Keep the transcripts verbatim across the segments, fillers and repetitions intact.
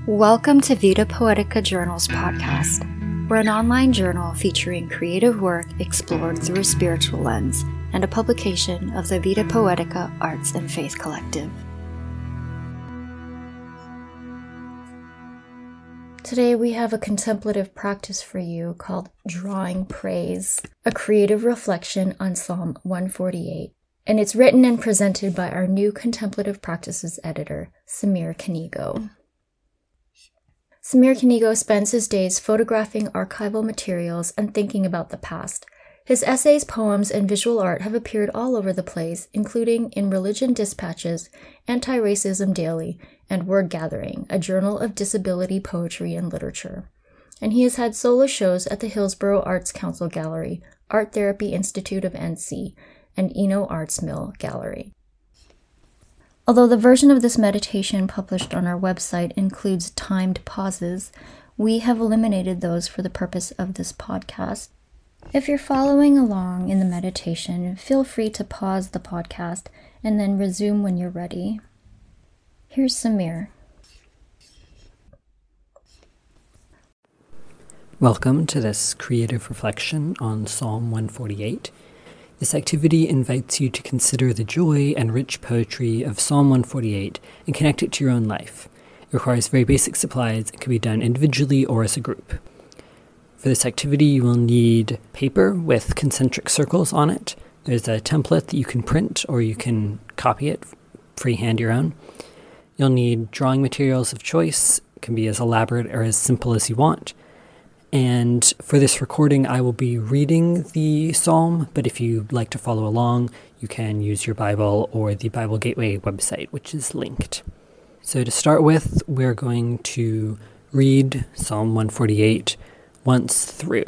Welcome to Vita Poetica Journals podcast. We're an online journal featuring creative work explored through a spiritual lens and a publication of the Vita Poetica Arts and Faith Collective. Today we have a contemplative practice for you called Drawing Praise, a creative reflection on Psalm one forty-eight, and it's written and presented by our new contemplative practices editor, Samir Kanigo. Samir Kanigo spends his days photographing archival materials and thinking about the past. His essays, poems, and visual art have appeared all over the place, including in Religion Dispatches, Anti-Racism Daily, and Word Gathering, a journal of disability poetry and literature. And he has had solo shows at the Hillsborough Arts Council Gallery, Art Therapy Institute of N C, and Eno Arts Mill Gallery. Although the version of this meditation published on our website includes timed pauses, we have eliminated those for the purpose of this podcast. If you're following along in the meditation, feel free to pause the podcast and then resume when you're ready. Here's Samir. Welcome to this creative reflection on Psalm one forty-eight. This activity invites you to consider the joy and rich poetry of Psalm one forty-eight and connect it to your own life. It requires very basic supplies and can be done individually or as a group. For this activity, you will need paper with concentric circles on it. There's a template that you can print or you can copy it, freehand your own. You'll need drawing materials of choice. It can be as elaborate or as simple as you want. And for this recording, I will be reading the psalm, but if you'd like to follow along, you can use your Bible or the Bible Gateway website, which is linked. So to start with, we're going to read Psalm one forty-eight once through.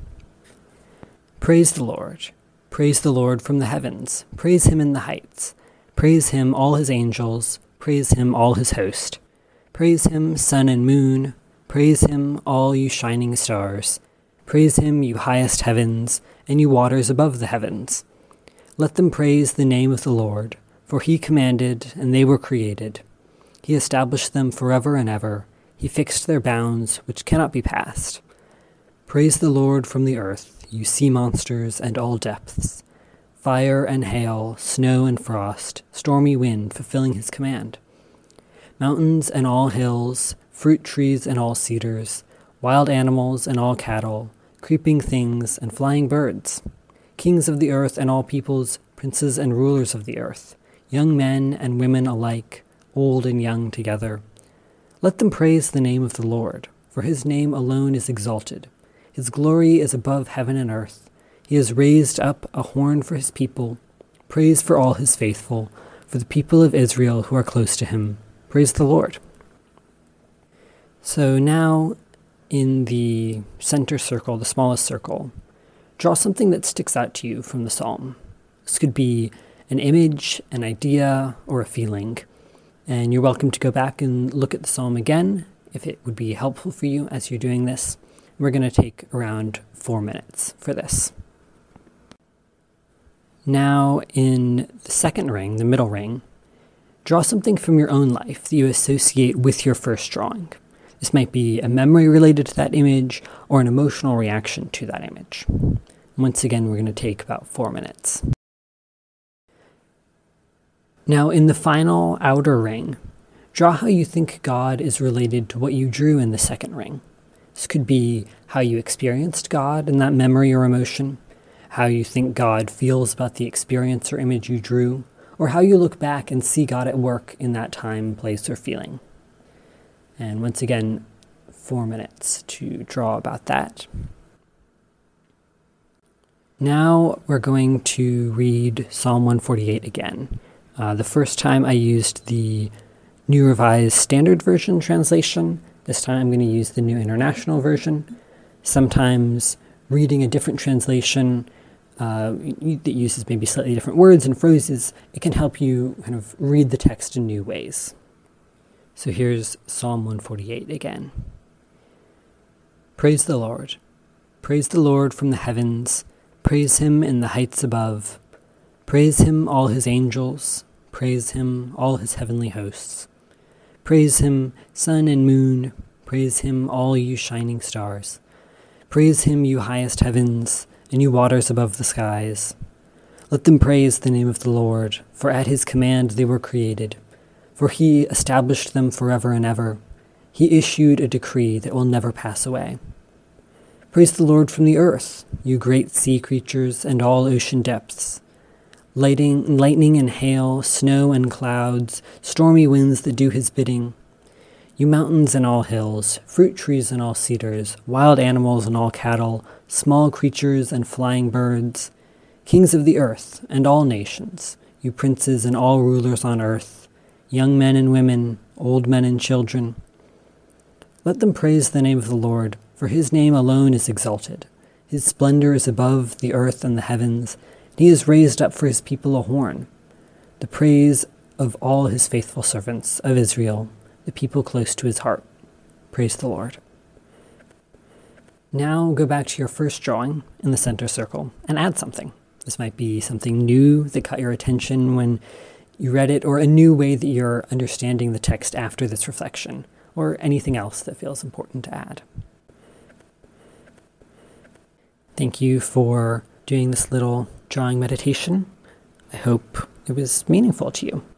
Praise the Lord. Praise the Lord from the heavens. Praise him in the heights. Praise him, all his angels. Praise him, all his host. Praise him, sun and moon. Praise him, all you shining stars. Praise him, you highest heavens, and you waters above the heavens. Let them praise the name of the Lord, for he commanded, and they were created. He established them forever and ever. He fixed their bounds, which cannot be passed. Praise the Lord from the earth, you sea monsters and all depths. Fire and hail, snow and frost, stormy wind fulfilling his command. Mountains and all hills, fruit trees and all cedars, wild animals and all cattle, creeping things and flying birds, kings of the earth and all peoples, princes and rulers of the earth, young men and women alike, old and young together. Let them praise the name of the Lord, for his name alone is exalted. His glory is above heaven and earth. He has raised up a horn for his people. Praise for all his faithful, for the people of Israel who are close to him. Praise the Lord. So now, in the center circle, the smallest circle, draw something that sticks out to you from the psalm. This could be an image, an idea, or a feeling. And you're welcome to go back and look at the psalm again, if it would be helpful for you as you're doing this. We're going to take around four minutes for this. Now, in the second ring, the middle ring, draw something from your own life that you associate with your first drawing. This might be a memory related to that image or an emotional reaction to that image. Once again, we're going to take about four minutes. Now, in the final outer ring, draw how you think God is related to what you drew in the second ring. This could be how you experienced God in that memory or emotion, how you think God feels about the experience or image you drew, or how you look back and see God at work in that time, place, or feeling. And once again, four minutes to draw about that. Now we're going to read Psalm one forty-eight again. Uh, the first time I used the New Revised Standard Version translation. This time I'm going to use the New International Version. Sometimes reading a different translation uh, that uses maybe slightly different words and phrases, it can help you kind of read the text in new ways. So here's Psalm one forty-eight again. Praise the Lord. Praise the Lord from the heavens. Praise him in the heights above. Praise him, all his angels. Praise him, all his heavenly hosts. Praise him, sun and moon. Praise him, all you shining stars. Praise him, you highest heavens, and you waters above the skies. Let them praise the name of the Lord, for at his command they were created. For he established them forever and ever. He issued a decree that will never pass away. Praise the Lord from the earth, you great sea creatures and all ocean depths. Lighting, lightning and hail, snow and clouds, stormy winds that do his bidding. You mountains and all hills, fruit trees and all cedars, wild animals and all cattle, small creatures and flying birds, kings of the earth and all nations, you princes and all rulers on earth, young men and women, old men and children. Let them praise the name of the Lord, for his name alone is exalted. His splendor is above the earth and the heavens, and he has raised up for his people a horn, the praise of all his faithful servants of Israel, the people close to his heart. Praise the Lord. Now go back to your first drawing in the center circle and add something. This might be something new that caught your attention when you read it, or a new way that you're understanding the text after this reflection, or anything else that feels important to add. Thank you for doing this little drawing meditation. I hope it was meaningful to you.